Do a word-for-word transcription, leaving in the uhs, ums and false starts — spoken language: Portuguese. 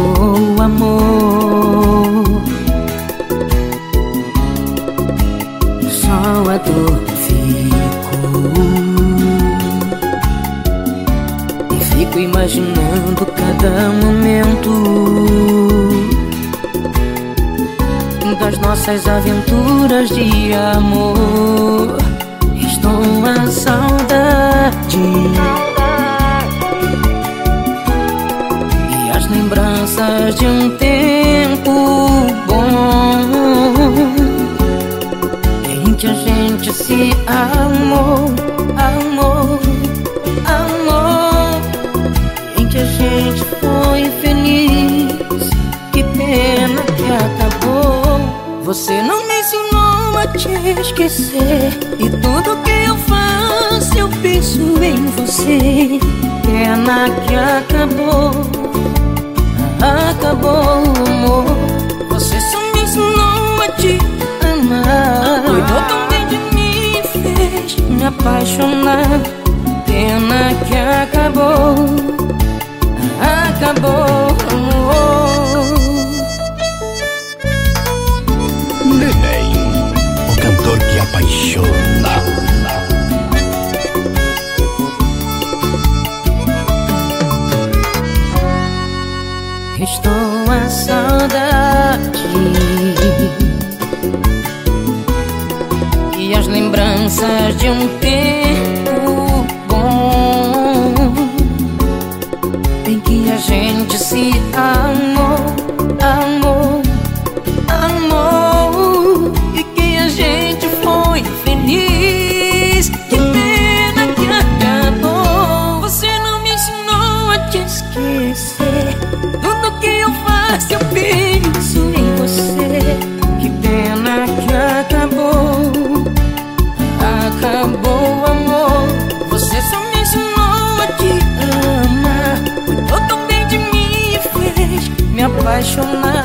acabou o amor, só a dor ficou. E fico imaginando cada momento das nossas aventuras de amor. Estou a saudade e as lembranças de um tempo bom em que a gente se amou, amou, amou, em que a gente foi feliz. Que pena que acabou. Você não me ensinou a te esquecer, e tudo que eu faço eu penso em você. Pena que acabou, acabou o amor. Você só me ensinou a te amar, cuidou tão bem de mim e fez me apaixonar. Pena que acabou, acabou o amor. Neném, o cantor que apaixona. Estou a saudade e as lembranças de um tempo bom em que a gente se amou, amou, amor, e que a gente foi feliz. Que pena que acabou. Você não me ensinou a te esquecer, tudo que eu faço eu penso em você. Que pena que acabou, acabou o amor. Você só me ensinou a te amar, cuidou tão bem de mim e fez me apaixonar.